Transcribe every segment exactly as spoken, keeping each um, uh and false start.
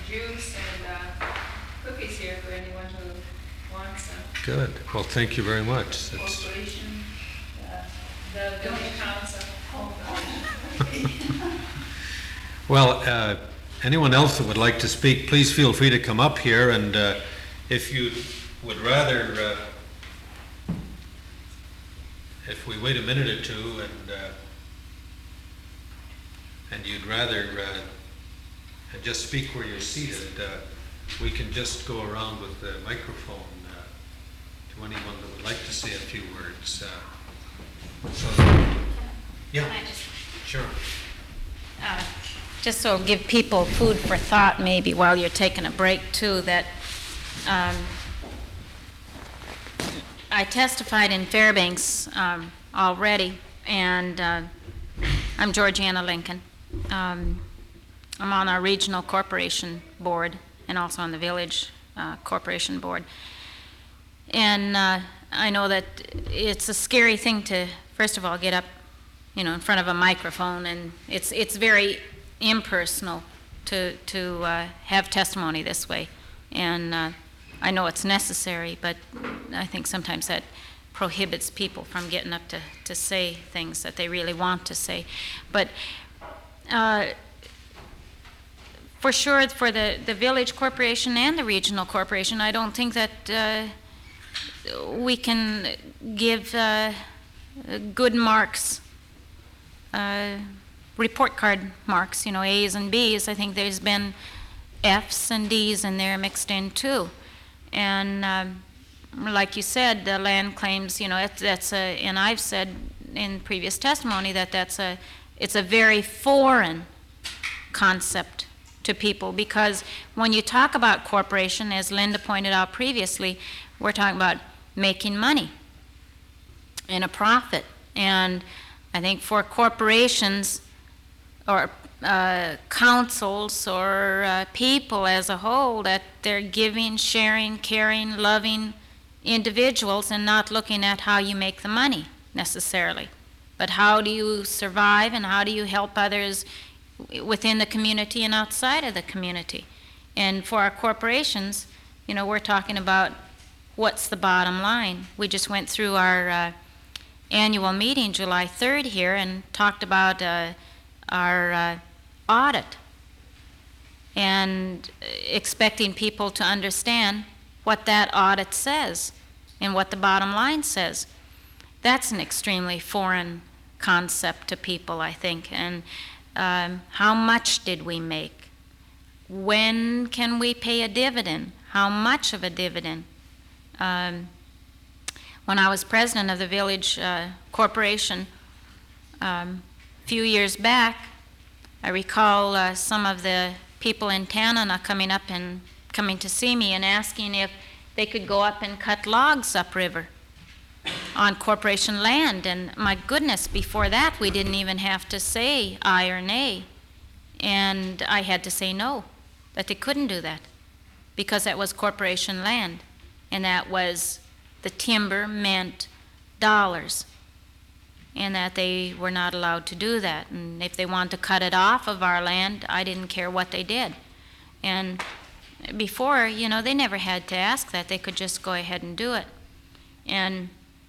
juice and uh, cookies here for anyone who wants them. Good. Well, thank you very much. That's, Corporation, uh, the village council. well, uh, anyone else that would like to speak, please feel free to come up here, and uh, if you would rather, uh, if we wait a minute or two and uh, and you'd rather uh, and just speak where you're seated, uh, we can just go around with the microphone uh, to anyone that would like to say a few words. Uh, so, yeah, Can I just, sure. uh, just so give people food for thought maybe while you're taking a break too, that um, I testified in Fairbanks um, already, and uh, I'm Georgiana Lincoln. Um, I'm on our regional corporation board and also on the village uh, corporation board. And uh, I know that it's a scary thing to, first of all, get up, you know, in front of a microphone, and it's it's very impersonal to to uh, have testimony this way. And uh, I know it's necessary, but I think sometimes that prohibits people from getting up to, to say things that they really want to say. But uh, for sure, for the, the village corporation and the regional corporation, I don't think that uh, we can give uh, good marks, uh, report card marks, you know, A's and B's. I think there's been F's and D's in there mixed in too. And um, like you said, the land claims, you know, it, that's a, and I've said in previous testimony that that's a, it's a very foreign concept to people, because when you talk about corporation, as Linda pointed out previously, we're talking about making money and a profit. And I think for corporations or uh, councils or uh, people as a whole, that they're giving, sharing, caring, loving individuals and not looking at how you make the money necessarily, but how do you survive and how do you help others within the community and outside of the community. And for our corporations, you know, we're talking about what's the bottom line. We just went through our uh, annual meeting July third here and talked about uh, our uh, audit and expecting people to understand what that audit says and what the bottom line says. That's an extremely foreign concept to people, I think. And um, how much did we make? When can we pay a dividend? How much of a dividend? Um, when I was president of the village uh, corporation um, a few years back, I recall uh, some of the people in Tanana coming up and coming to see me and asking if they could go up and cut logs upriver on corporation land. And my goodness, before that we didn't even have to say aye or nay. And I had to say no, that they couldn't do that because that was corporation land, and that was the timber meant dollars, and that they were not allowed to do that. And if they wanted to cut it off of our land, I didn't care what they did. And before, you know, they never had to ask that. They could just go ahead and do it. And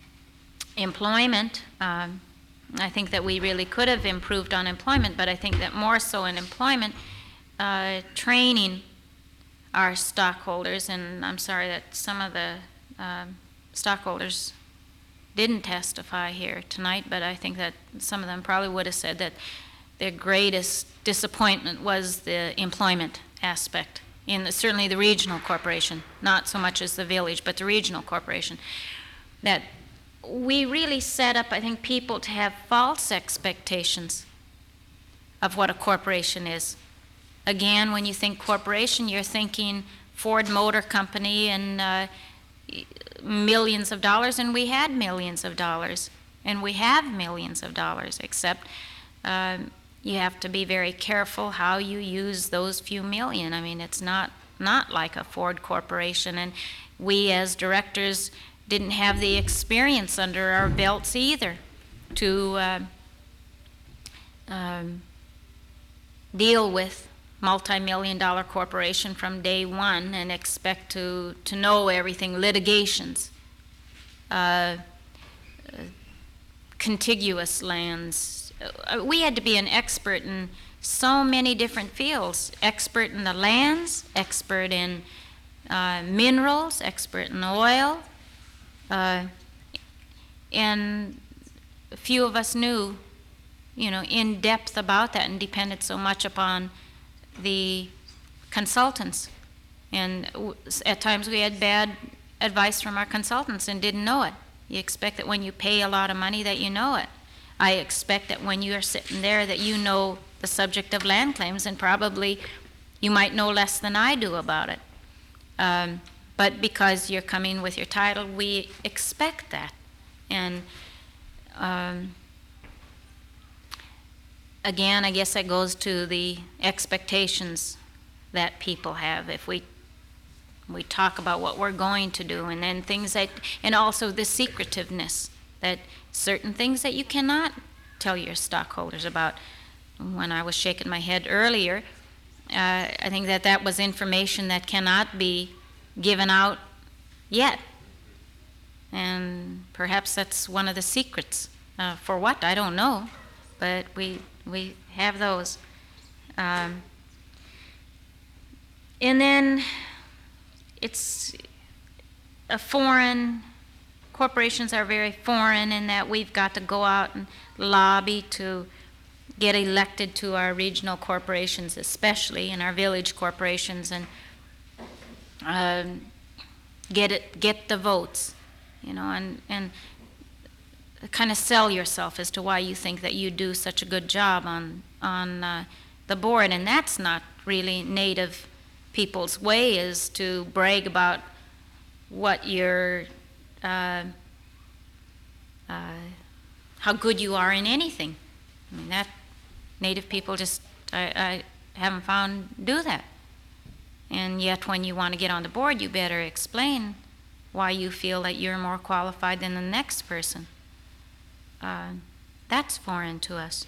employment, um, I think that we really could have improved on employment, but I think that more so in employment, uh, training our stockholders, and I'm sorry that some of the um, stockholders didn't testify here tonight, but I think that some of them probably would have said that their greatest disappointment was the employment aspect in the, certainly the regional corporation, not so much as the village, but the regional corporation. That we really set up, I think, people to have false expectations of what a corporation is. Again, when you think corporation, you're thinking Ford Motor Company and uh, millions of dollars, and we had millions of dollars, and we have millions of dollars, except um, you have to be very careful how you use those few million. I mean, it's not, not like a Ford Corporation, and we as directors didn't have the experience under our belts either to uh, um, deal with multi-million dollar corporation from day one and expect to, to know everything, litigations, uh, uh, contiguous lands. Uh, we had to be an expert in so many different fields, expert in the lands, expert in uh, minerals, expert in oil, uh, and few of us knew, you know, in depth about that and depended so much upon the consultants. And w- at times we had bad advice from our consultants and didn't know it. You expect that when you pay a lot of money that you know it. I expect that when you are sitting there that you know the subject of land claims, and probably you might know less than I do about it. Um, but because you're coming with your title, we expect that. And um, again, I guess that goes to the expectations that people have. If we we talk about what we're going to do, and then things that, and also the secretiveness, that certain things that you cannot tell your stockholders about. When I was shaking my head earlier, uh, I think that that was information that cannot be given out yet. And perhaps that's one of the secrets. Uh, for what, I don't know, but we we have those. Um, and then it's a foreign, corporations are very foreign in that we've got to go out and lobby to get elected to our regional corporations, especially, and our village corporations, and um, get it, get the votes, you know, and, and kind of sell yourself as to why you think that you do such a good job on, on uh, the board. And that's not really Native people's way, is to brag about what your, uh, uh, how good you are in anything. I mean, that Native people just, I, I haven't found do that. And yet when you want to get on the board, you better explain why you feel that you're more qualified than the next person. Uh, that's foreign to us.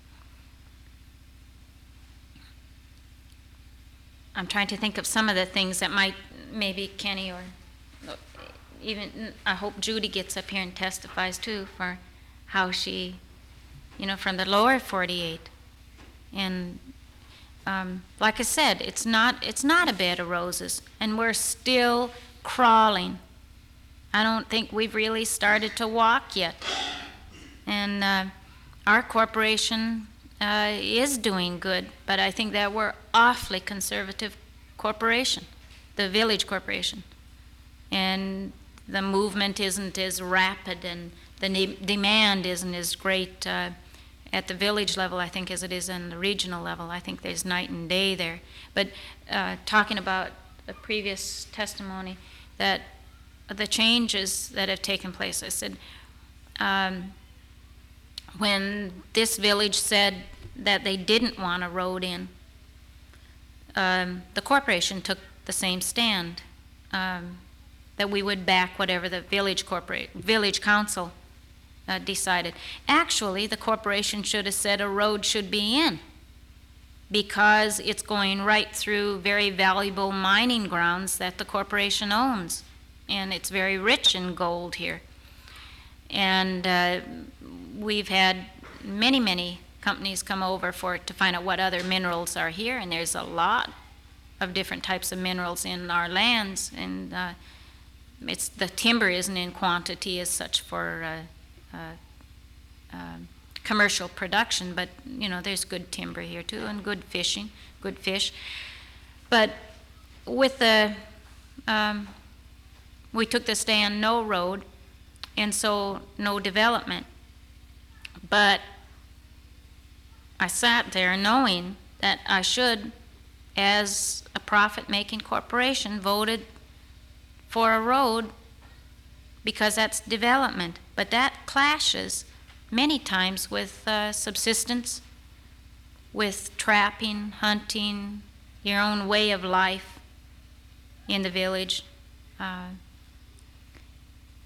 I'm trying to think of some of the things that might, maybe Kenny or even, I hope Judy gets up here and testifies too, for how she, you know, from the lower forty-eight. And um, like I said, it's not, it's not a bed of roses, and we're still crawling. I don't think we've really started to walk yet. And uh, our corporation uh, is doing good, but I think that we're awfully conservative corporation, the village corporation. And the movement isn't as rapid, and the ne- demand isn't as great uh, at the village level, I think, as it is on the regional level. I think there's night and day there. But uh, talking about a previous testimony, that the changes that have taken place, I said, um, when this village said that they didn't want a road in, um, the corporation took the same stand, um, that we would back whatever the village corporate, village council uh, decided. Actually, the corporation should have said a road should be in, because it's going right through very valuable mining grounds that the corporation owns, and it's very rich in gold here. And uh, we've had many, many companies come over for to find out what other minerals are here, and there's a lot of different types of minerals in our lands, and uh, it's the timber isn't in quantity as such for uh, uh, uh, commercial production, but you know, there's good timber here too, and good fishing, good fish. But with the um, we took the stand no road, and so no development. But I sat there knowing that I should, as a profit-making corporation, voted for a road because that's development. But that clashes many times with uh, subsistence, with trapping, hunting, your own way of life in the village. Uh,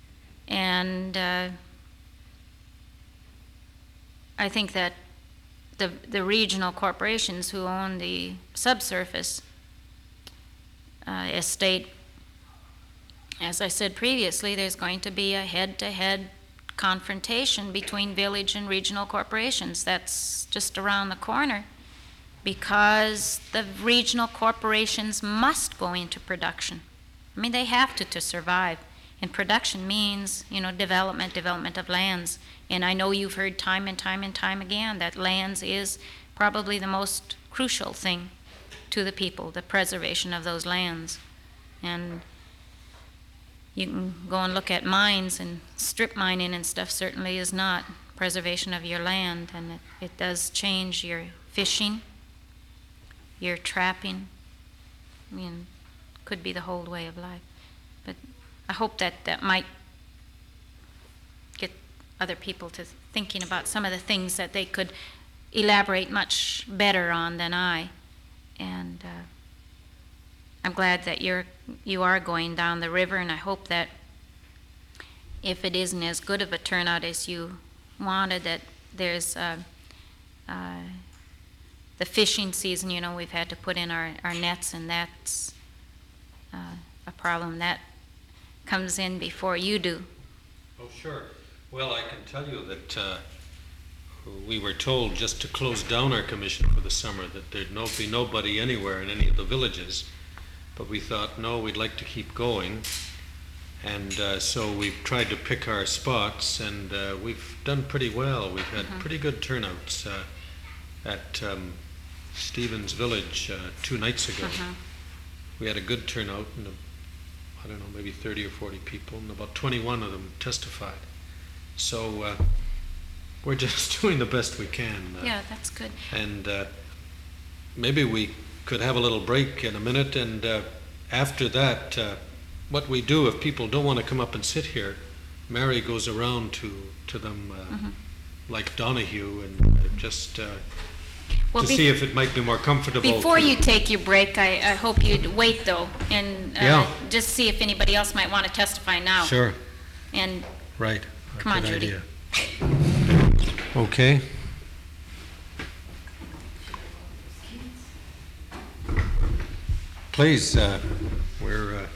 and uh, I think that the, the regional corporations who own the subsurface uh, estate. As I said previously, there's going to be a head-to-head confrontation between village and regional corporations. That's just around the corner, because the regional corporations must go into production. I mean, they have to to survive. And production means, you know, development, development of lands. And I know you've heard time and time and time again that lands is probably the most crucial thing to the people, the preservation of those lands. And you can go and look at mines, and strip mining and stuff certainly is not preservation of your land, and it, it does change your fishing, your trapping. I mean, could be the whole way of life. But I hope that that might get other people to thinking about some of the things that they could elaborate much better on than I. And uh, I'm glad that you're you are going down the river, and I hope that if it isn't as good of a turnout as you wanted, that there's uh, uh, the fishing season. You know, we've had to put in our, our nets, and that's uh, a problem that comes in before you do. Oh, sure. Well, I can tell you that uh, we were told just to close down our commission for the summer, that there'd no, be nobody anywhere in any of the villages. But we thought, no, we'd like to keep going. And uh, so we've tried to pick our spots, and uh, we've done pretty well. We've had Mhm. pretty good turnouts uh, at um, Stevens Village uh, two nights ago. Uh-huh. We had a good turnout, and a, I don't know, maybe thirty or forty people, and about twenty-one of them testified. So uh, we're just doing the best we can. Uh, Yeah, that's good. And uh, maybe we could have a little break in a minute, and uh, after that, uh, what we do, if people don't want to come up and sit here, Mary goes around to, to them uh, Mhm. like Donahue, and uh, just uh, Well, to be- see if it might be more comfortable. Before to- you take your break, I, I hope you'd wait though, and uh, Yeah. just see if anybody else might want to testify now. Sure, And right. A Come on, good Judy. idea. Okay. Please, uh, we're, uh,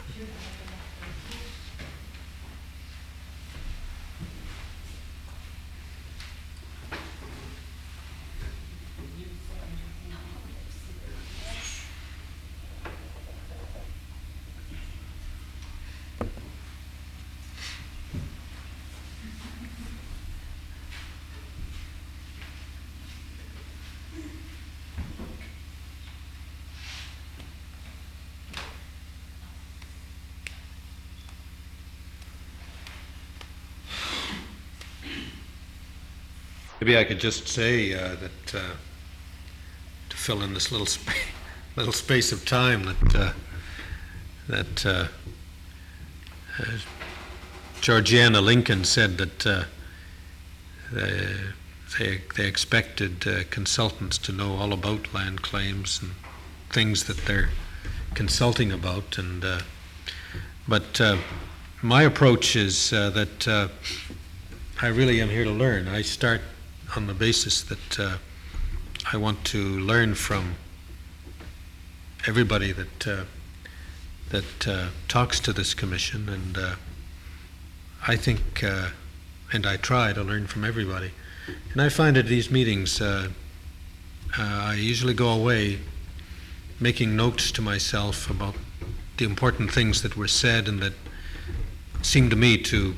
maybe I could just say uh, that, uh, to fill in this little spa- little space of time, that uh, that uh, uh, Georgiana Lincoln said that uh, they, they they expected uh, consultants to know all about land claims and things that they're consulting about, and uh, but uh, my approach is uh, that uh, I really am here to learn. I start on the basis that uh, I want to learn from everybody that uh, that uh, talks to this commission, and uh, I think, uh, and I try to learn from everybody. And I find at these meetings, uh, uh, I usually go away making notes to myself about the important things that were said and that seem to me to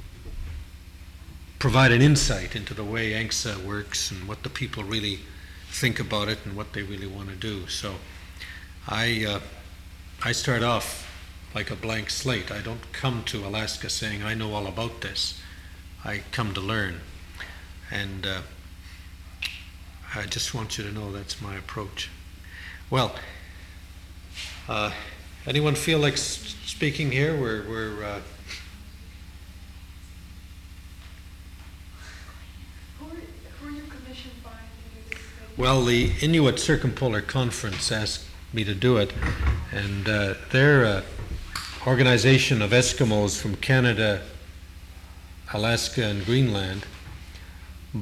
provide an insight into the way A N C S A works and what the people really think about it and what they really want to do. So I, uh, I start off like a blank slate. I don't come to Alaska saying, I know all about this. I come to learn. And uh, I just want you to know that's my approach. Well, uh, anyone feel like s- speaking here? We're, we're uh, Who are, who are your commission buying to do this? Well, the Inuit Circumpolar Conference asked me to do it, and uh, they're an organization of Eskimos from Canada, Alaska, and Greenland. But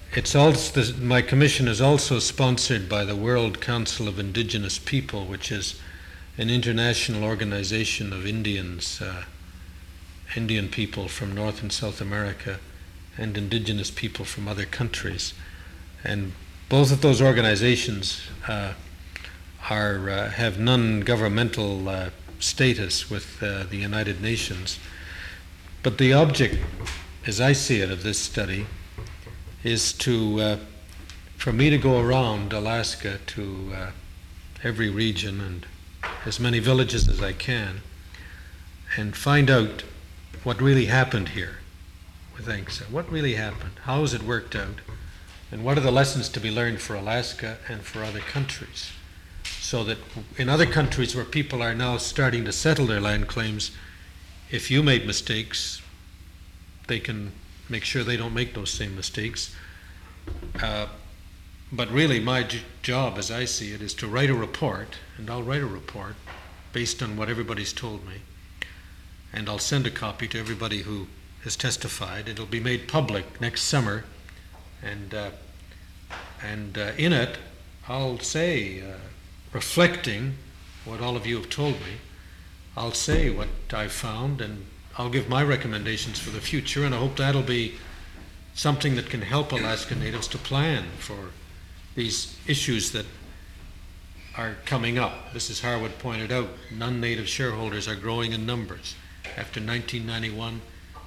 it's also, my commission is also sponsored by the World Council of Indigenous People, which is an international organization of Indians, uh, Indian people from North and South America, and indigenous people from other countries. And both of those organizations uh, are uh, have non-governmental uh, status with uh, the United Nations. But the object, as I see it, of this study is to, uh, for me to go around Alaska to uh, every region and as many villages as I can and find out what really happened here with A N C S A. What really happened? How has it worked out? And what are the lessons to be learned for Alaska and for other countries? So that in other countries where people are now starting to settle their land claims, if you made mistakes, they can make sure they don't make those same mistakes. Uh, but really my j- job, as I see it, is to write a report, and I'll write a report based on what everybody's told me. And I'll send a copy to everybody who has testified. It'll be made public next summer, and uh, and uh, in it, I'll say, uh, reflecting what all of you have told me, I'll say what I've found, and I'll give my recommendations for the future, and I hope that'll be something that can help Alaska Natives to plan for these issues that are coming up. Missus Harwood pointed out, non-native shareholders are growing in numbers. After nineteen ninety-one,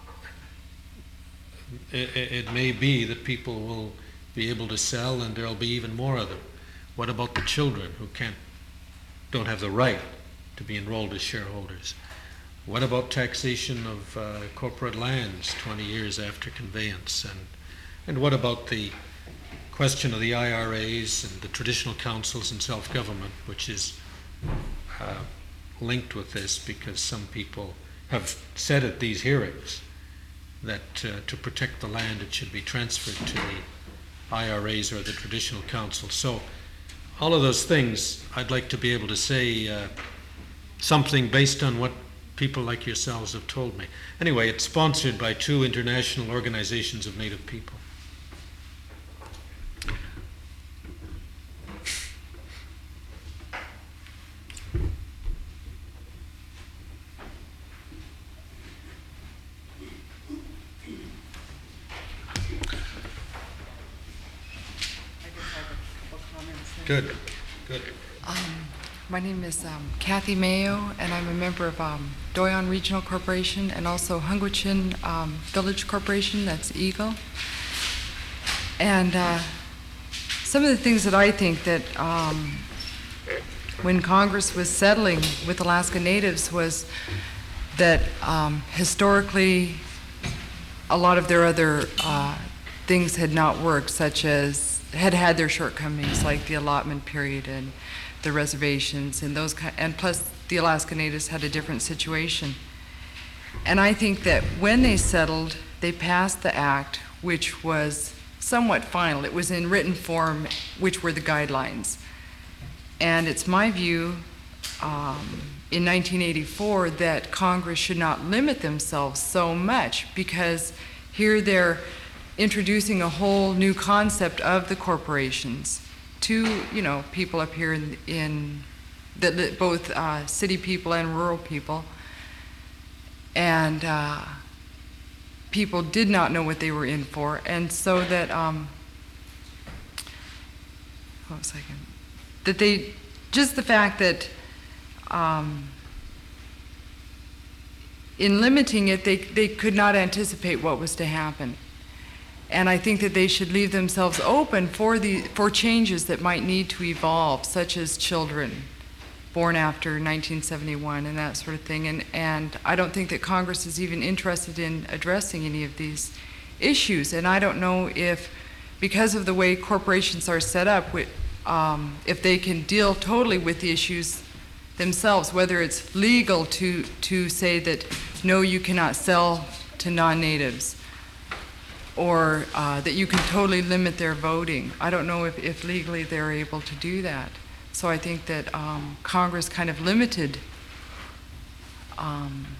it, it may be that people will be able to sell, and there'll be even more of them. What about the children who can't, don't have the right to be enrolled as shareholders? What about taxation of uh, corporate lands twenty years after conveyance? And, and what about the question of the I R As and the traditional councils and self-government, which is uh, linked with this, because some people have said at these hearings that uh, to protect the land it should be transferred to the I R As or the traditional council. So all of those things I'd like to be able to say uh, something based on what people like yourselves have told me. Anyway, it's sponsored by two international organizations of Native people. Good, good. Um, My name is um, Kathy Mayo, and I'm a member of um, Doyon Regional Corporation and also Hunguichin um, Village Corporation, that's Eagle. And uh, some of the things that I think that um, when Congress was settling with Alaska Natives was that um, historically a lot of their other uh, things had not worked, such as had had their shortcomings, like the allotment period and the reservations and those kind, and plus the Alaska Natives had a different situation. And I think that when they settled, they passed the act, which was somewhat final. It was in written form, which were the guidelines. And it's my view um, in nineteen eighty-four that Congress should not limit themselves so much, because here they're introducing a whole new concept of the corporations to, you know, people up here in, in the, both uh, city people and rural people. And uh, people did not know what they were in for. And so that, um, what was I going that they, just the fact that um, in limiting it, they, they could not anticipate what was to happen. And I think that they should leave themselves open for the for changes that might need to evolve, such as children born after nineteen seventy-one and that sort of thing. And and I don't think that Congress is even interested in addressing any of these issues. And I don't know if, because of the way corporations are set up, um, if they can deal totally with the issues themselves, whether it's legal to to say that no, you cannot sell to non-natives, or uh, that you can totally limit their voting. I don't know if, if legally they're able to do that. So I think that um, Congress kind of limited um,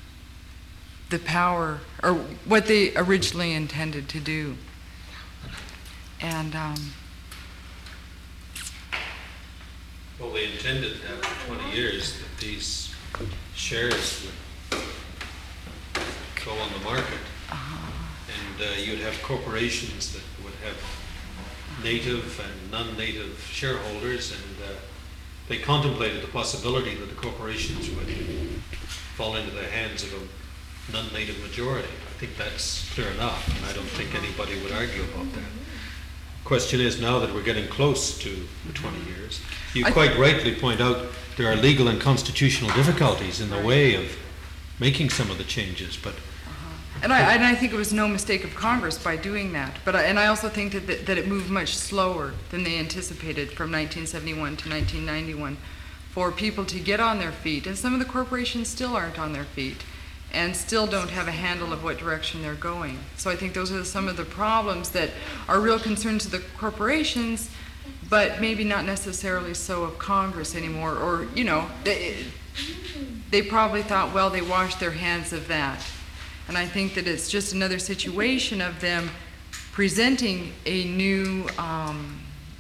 the power, or what they originally intended to do. And um, Well, they intended after twenty years that these shares would go on the market. And uh, you'd have corporations that would have native and non-native shareholders, and uh, they contemplated the possibility that the corporations would fall into the hands of a non-native majority. I think that's clear enough, and I don't think anybody would argue about that. Question is, now that we're getting close to the twenty years, you I- quite rightly point out there are legal and constitutional difficulties in the way of making some of the changes, but And I, and I think it was no mistake of Congress by doing that. But I, and I also think that, that, that it moved much slower than they anticipated from nineteen seventy-one to nineteen ninety-one for people to get on their feet. And some of the corporations still aren't on their feet and still don't have a handle of what direction they're going. So I think those are some of the problems that are real concerns of the corporations, but maybe not necessarily so of Congress anymore. Or, you know, they, they probably thought, well, they washed their hands of that. And I think that it's just another situation of them presenting a new um,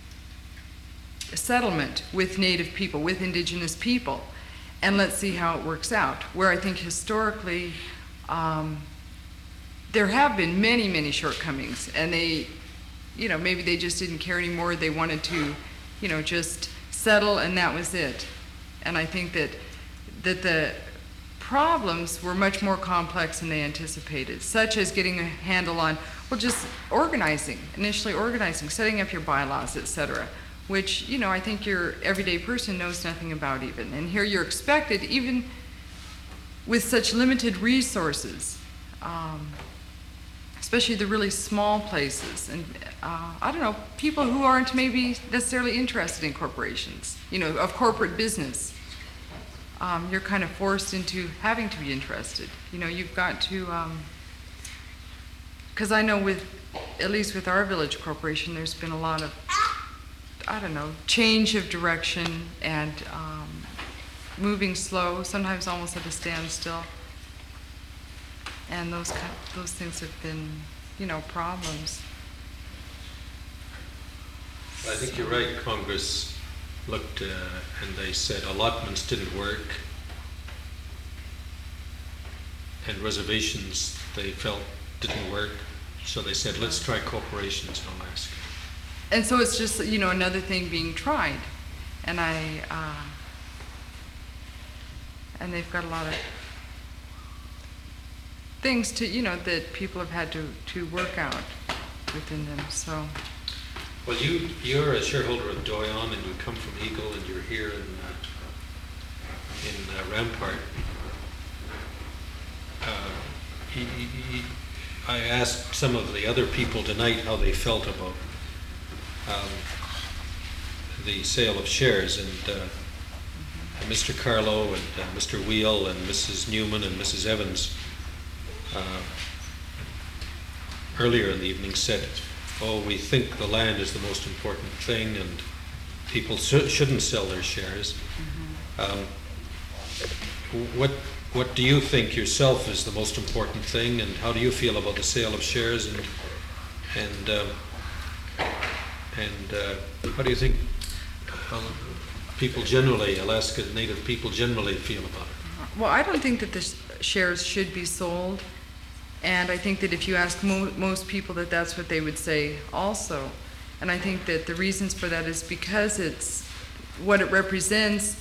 settlement with Native people, with Indigenous people, and let's see how it works out. Where I think historically um, there have been many, many shortcomings, and they, you know, maybe they just didn't care anymore. They wanted to, you know, just settle, and that was it. And I think that that the problems were much more complex than they anticipated, such as getting a handle on, well, just organizing, initially organizing, setting up your bylaws, et cetera, which, you know, I think your everyday person knows nothing about even. And here you're expected, even with such limited resources, um, especially the really small places, and uh, I don't know, people who aren't maybe necessarily interested in corporations, you know, of corporate business. Um, you're kind of forced into having to be interested. You know, you've got to, because I know with, at least with our village corporation, there's been a lot of, I don't know, change of direction and um, moving slow, sometimes almost at a standstill. And those kind, those things have been, you know, problems. I think you're right. Congress looked uh, and they said allotments didn't work, and reservations they felt didn't work, so they said let's try corporations in Alaska. And so it's just, you know, another thing being tried. And I, uh, and they've got a lot of things to, you know, that people have had to, to work out within them, so. Well, you, you're a shareholder of Doyon, and you come from Eagle, and you're here in, uh, in uh, Rampart. Uh, he, he, he, I asked some of the other people tonight how they felt about um, the sale of shares, and uh, Mister Carlo and uh, Mister Wheel and Missus Newman and Missus Evans uh, earlier in the evening said, oh, we think the land is the most important thing, and people sh- shouldn't sell their shares. Mm-hmm. Um, what what do you think yourself is the most important thing, and how do you feel about the sale of shares, and and um, and uh, how do you think how people generally, Alaska Native people generally, feel about it? Well, I don't think that the sh- shares should be sold. And I think that if you ask mo- most people that that's what they would say also. And I think that the reasons for that is because it's, what it represents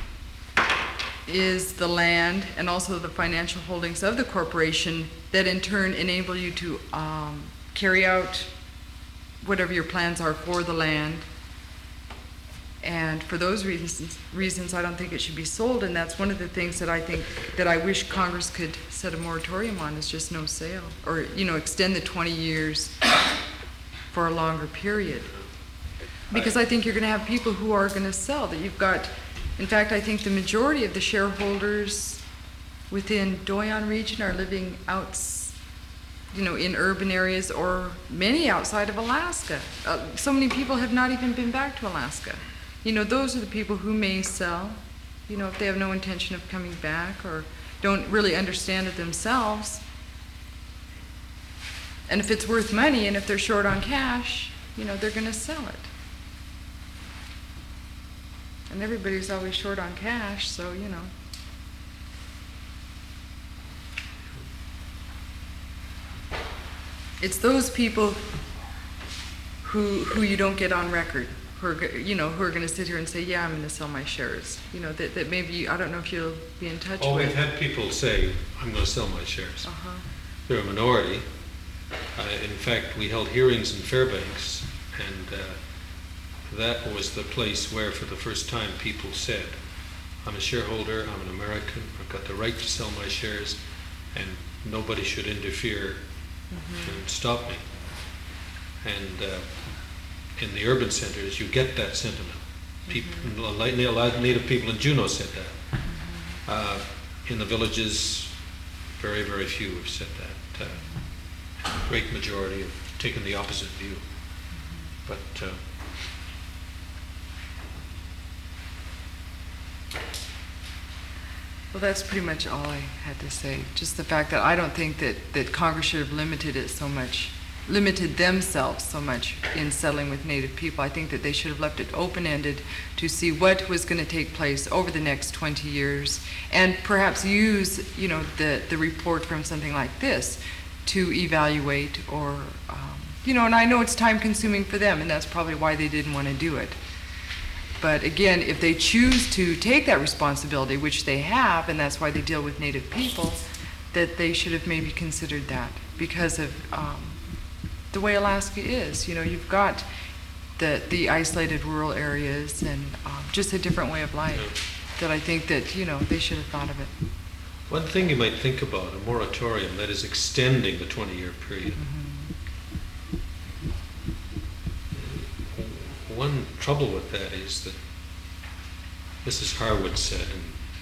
is the land and also the financial holdings of the corporation that in turn enable you to um, carry out whatever your plans are for the land. And for those reasons, reasons, I don't think it should be sold, and that's one of the things that I think that I wish Congress could set a moratorium on, is just no sale, or, you know, extend the twenty years for a longer period. Because I think you're going to have people who are going to sell, that you've got, in fact, I think the majority of the shareholders within Doyon region are living out, you know, in urban areas, or many outside of Alaska. Uh, so many people have not even been back to Alaska. You know, those are the people who may sell, you know, if they have no intention of coming back or don't really understand it themselves. And if it's worth money and if they're short on cash, you know, they're gonna sell it. And everybody's always short on cash, so, you know. It's those people who, who you don't get on record, who are, go- you know, who are gonna sit here and say, yeah, I'm gonna sell my shares. You know, that, that maybe, I don't know if you'll be in touch with. Oh, we've had people say, I'm gonna sell my shares. Uh-huh. They're a minority. Uh, in fact, we held hearings in Fairbanks, and uh, that was the place where, for the first time, people said, I'm a shareholder, I'm an American, I've got the right to sell my shares, and nobody should interfere and stop me. And uh, in the urban centers, you get that sentiment. People, a lot a lot of Native people in Juneau said that. Uh, in the villages, very, very few have said that. Uh, great majority have taken the opposite view. But uh, Well, that's pretty much all I had to say. Just the fact that I don't think that, that Congress should have limited it so much, limited themselves so much in settling with Native people. I think that they should have left it open-ended to see what was going to take place over the next twenty years, and perhaps use, you know, the, the report from something like this to evaluate or, um, you know, and I know it's time-consuming for them, and that's probably why they didn't want to do it. But again, if they choose to take that responsibility, which they have, and that's why they deal with Native people, that they should have maybe considered that because of um, the way Alaska is. You know, you've got the the isolated rural areas and um, just a different way of life that I think that, you know, they should have thought of it. one thing you might think about, a moratorium that is extending the twenty-year period. One trouble with that is that Missus Harwood said and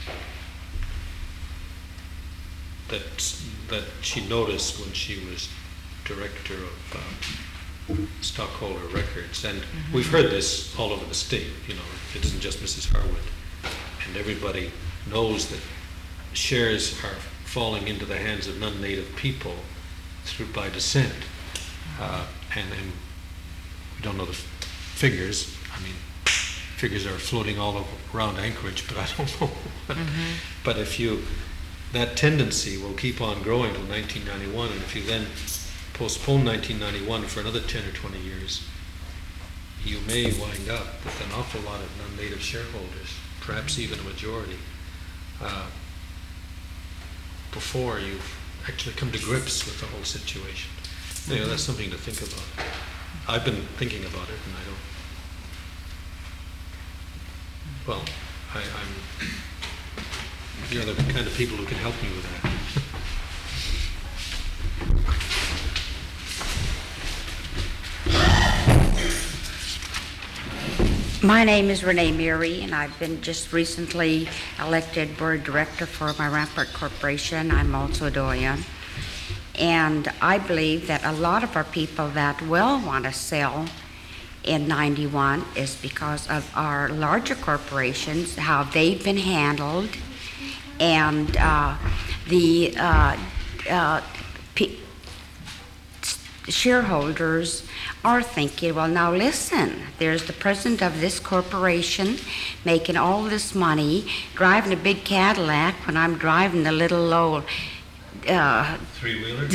that that she noticed when she was director of um, stockholder records, and mm-hmm. we've heard this all over the state. You know, it isn't just Missus Harwood, and everybody knows that shares are falling into the hands of non-native people through by descent, uh, and and we don't know the figures. I mean, figures are floating all over, around Anchorage, but I don't know. Mm-hmm. But if you, that tendency will keep on growing till nineteen ninety-one, and if you then postpone nineteen ninety-one for another ten or twenty years, you may wind up with an awful lot of non-native shareholders, perhaps even a majority, uh, before you've actually come to grips with the whole situation. Mm-hmm. You know, that's something to think about. I've been thinking about it, and I don't. Well, I, I'm. You're the kind of people who can help me with that. My name is Renee Murray, and I've been just recently elected board director for my Rampart Corporation. I'm also a doyen. And I believe that a lot of our people that will want to sell in ninety-one is because of our larger corporations, how they've been handled, and uh, the uh, uh, p- shareholders are thinking, well, now listen, there's the president of this corporation making all this money, driving a big Cadillac when I'm driving the little old Uh, Three-wheeler?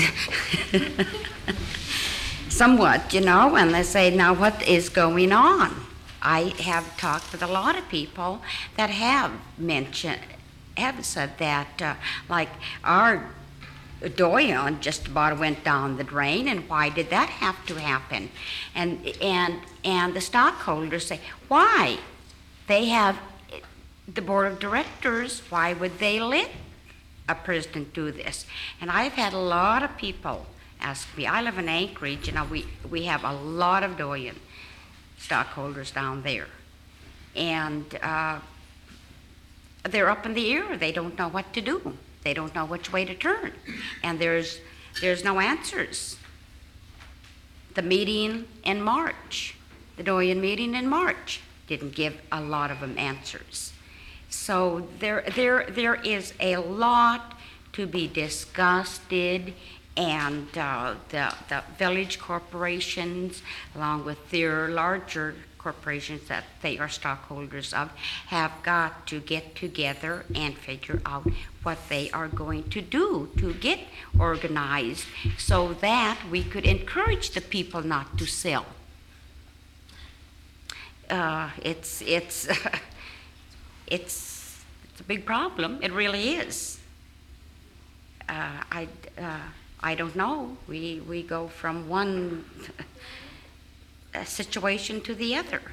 somewhat, you know, and they say, now what is going on? I have talked with a lot of people that have mentioned, have said that, uh, like our doyen just about went down the drain, and why did that have to happen? And and and the stockholders say, why? They have the board of directors, why would they let a president do this? And I've had a lot of people ask me. I live in Anchorage, and we we have a lot of doyen stockholders down there, and uh, they're up in the air. They don't know what to do. They don't know which way to turn, and there's there's no answers. The meeting in March, the doyen meeting in March, didn't give a lot of them answers. So there, there, there is a lot to be discussed And uh, the, the village corporations, along with their larger corporations that they are stockholders of, have got to get together and figure out what they are going to do to get organized so that we could encourage the people not to sell. Uh, it's, it's, it's, it's a big problem. It really is. Uh, I, uh, I don't know. We, we go from one situation to the other.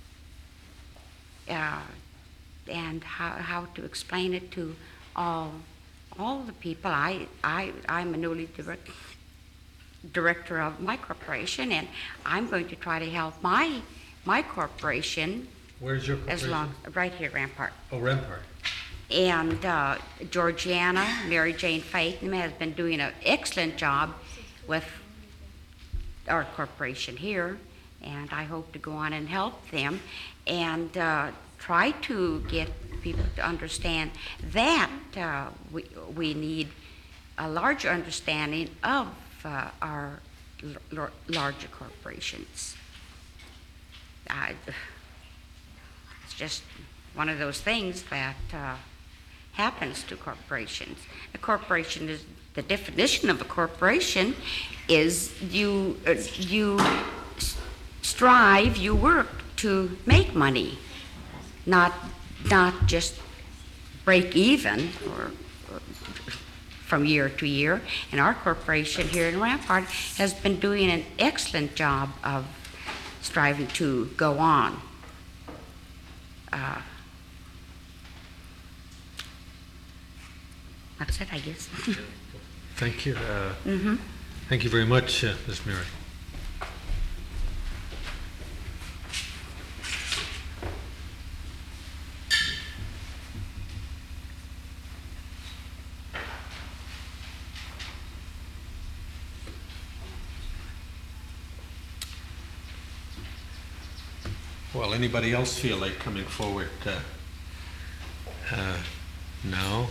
Uh, and how, how to explain it to all, all the people. I, I, I'm a newly direct, director of my corporation, and I'm going to try to help my, my corporation. Where's your As corporation? long, right here, Rampart. Oh, Rampart. And uh, Georgiana, Mary Jane Phaeton, has been doing an excellent job with our corporation here, and I hope to go on and help them and uh, try to get people to understand that uh, we, we need a larger understanding of uh, our l- larger corporations. I, it's just one of those things that uh, happens to corporations. A corporation is, the definition of a corporation is you, uh, you s- strive, you work to make money, not, not just break even or, or from year to year. And our corporation here in Rampart has been doing an excellent job of striving to go on. Uh, That's it, I guess. Thank you. Uh, Mm-hmm. Thank you very much, uh, Miz Mary. Well, anybody else feel like coming forward? Uh, uh, no?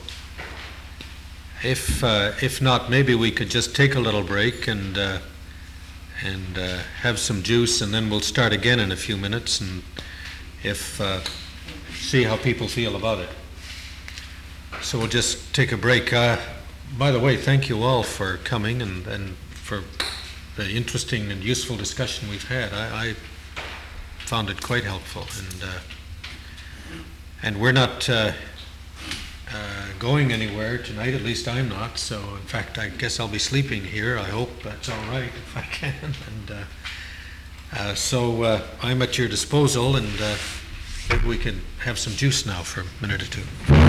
If, uh, if not, maybe we could just take a little break and, uh, and uh, have some juice, and then we'll start again in a few minutes and if, uh, see how people feel about it. So we'll just take a break. Uh, by the way, thank you all for coming and, and for the interesting and useful discussion we've had. I, I found it quite helpful, and uh, and we're not uh, uh, going anywhere tonight. At least I'm not. So, in fact, I guess I'll be sleeping here. I hope that's all right if I can. And uh, uh, so uh, I'm at your disposal, and uh, maybe we can have some juice now for a minute or two.